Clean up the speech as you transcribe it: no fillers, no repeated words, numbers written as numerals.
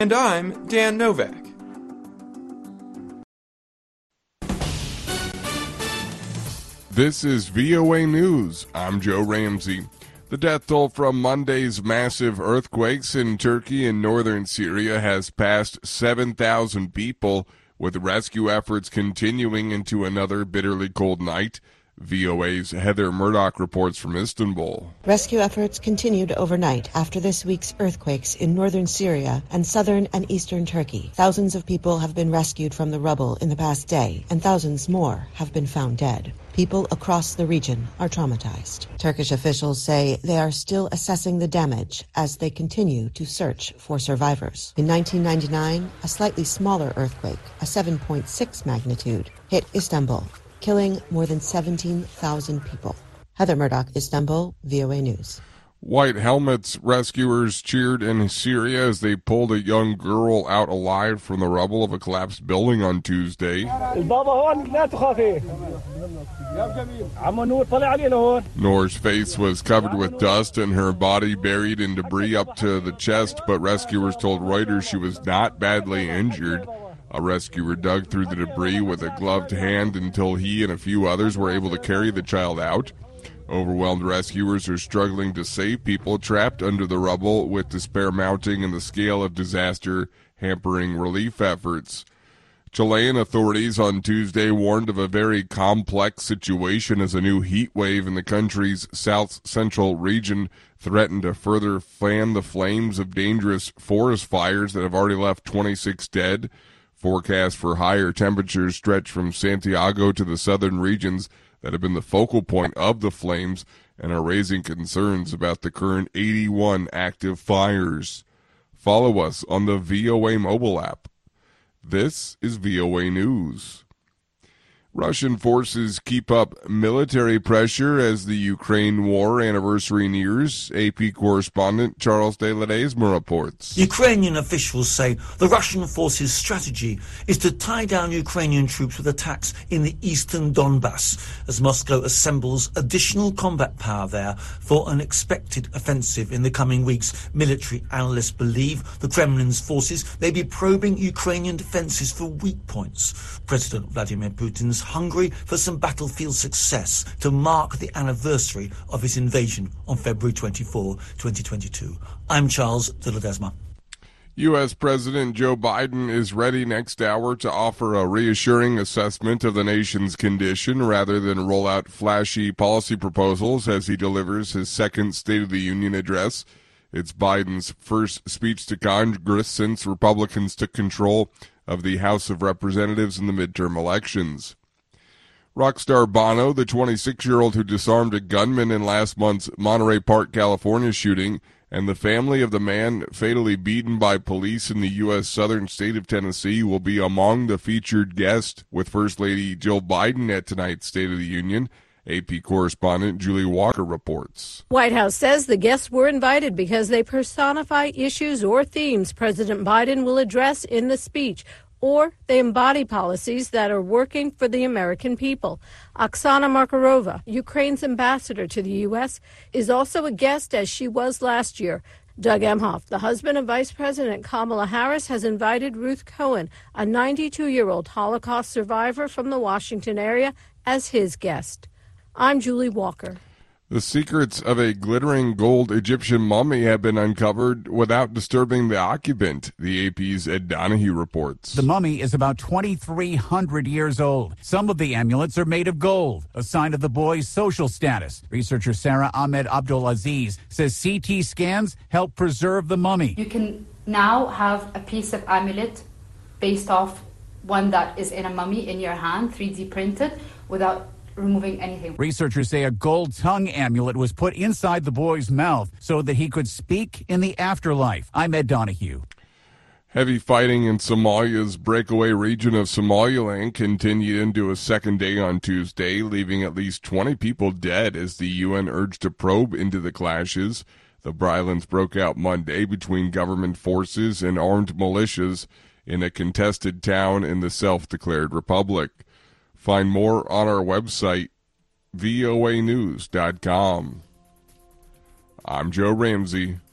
And I'm Dan Novak. This is VOA News. I'm Joe Ramsey. The death toll from Monday's massive earthquakes in Turkey and northern Syria has passed 7,000 people, with rescue efforts continuing into another bitterly cold night. VOA's Heather Murdoch reports from Istanbul. Rescue efforts continued overnight after this week's earthquakes in northern Syria and southern and eastern Turkey. Thousands of people have been rescued from the rubble in the past day, and thousands more have been found dead. People across the region are traumatized. Turkish officials say they are still assessing the damage as they continue to search for survivors. In 1999, a slightly smaller earthquake, a 7.6 magnitude, hit Istanbul, killing more than 17,000 people. Heather Murdoch, Istanbul, VOA News. White helmets rescuers cheered in Syria as they pulled a young girl out alive from the rubble of a collapsed building on Tuesday. Noor's face was covered with dust and her body buried in debris up to the chest, but rescuers told Reuters she was not badly injured. A rescuer dug through the debris with a gloved hand until he and a few others were able to carry the child out. Overwhelmed rescuers are struggling to save people trapped under the rubble, with despair mounting and the scale of disaster hampering relief efforts. Chilean authorities on Tuesday warned of a very complex situation as a new heat wave in the country's south-central region threatened to further fan the flames of dangerous forest fires that have already left 26 dead. Forecasts for higher temperatures stretch from Santiago to the southern regions that have been the focal point of the flames and are raising concerns about the current 81 active fires. Follow us on the VOA mobile app. This is VOA News. Russian forces keep up military pressure as the Ukraine war anniversary nears. AP correspondent Charles de Ledesma reports. Ukrainian officials say the Russian forces' strategy is to tie down Ukrainian troops with attacks in the eastern Donbass as Moscow assembles additional combat power there for an expected offensive in the coming weeks. Military analysts believe the Kremlin's forces may be probing Ukrainian defenses for weak points. President Vladimir Putin's hungry for some battlefield success to mark the anniversary of his invasion on February 24, 2022. I'm Charles de Ledesma. U.S. President Joe Biden is ready next hour to offer a reassuring assessment of the nation's condition rather than roll out flashy policy proposals as he delivers his second State of the Union address. It's Biden's first speech to Congress since Republicans took control of the House of Representatives in the midterm elections. Rockstar Bono, the 26-year-old who disarmed a gunman in last month's Monterey Park, California shooting, and the family of the man fatally beaten by police in the U.S. southern state of Tennessee will be among the featured guests with First Lady Jill Biden at tonight's State of the Union. AP correspondent Julie Walker reports. White House says the guests were invited because they personify issues or themes President Biden will address in the speech, or they embody policies that are working for the American people. Oksana Markarova, Ukraine's ambassador to the U.S., is also a guest, as she was last year. Doug Emhoff, the husband of Vice President Kamala Harris, has invited Ruth Cohen, a 92-year-old Holocaust survivor from the Washington area, as his guest. I'm Julie Walker. The secrets of a glittering gold Egyptian mummy have been uncovered without disturbing the occupant, the AP's Ed Donahue reports. The mummy is about 2,300 years old. Some of the amulets are made of gold, a sign of the boy's social status. Researcher Sarah Ahmed Abdulaziz says CT scans help preserve the mummy. You can now have a piece of amulet based off one that is in a mummy in your hand, 3D printed, without removing anything. Researchers say a gold tongue amulet was put inside the boy's mouth so that he could speak in the afterlife. I'm Ed Donahue. Heavy fighting in Somalia's breakaway region of Somaliland continued into a second day on Tuesday, leaving at least 20 people dead as the UN urged to probe into the clashes. The violence broke out Monday between government forces and armed militias in a contested town in the self-declared republic. Find more on our website, voanews.com. I'm Joe Ramsey.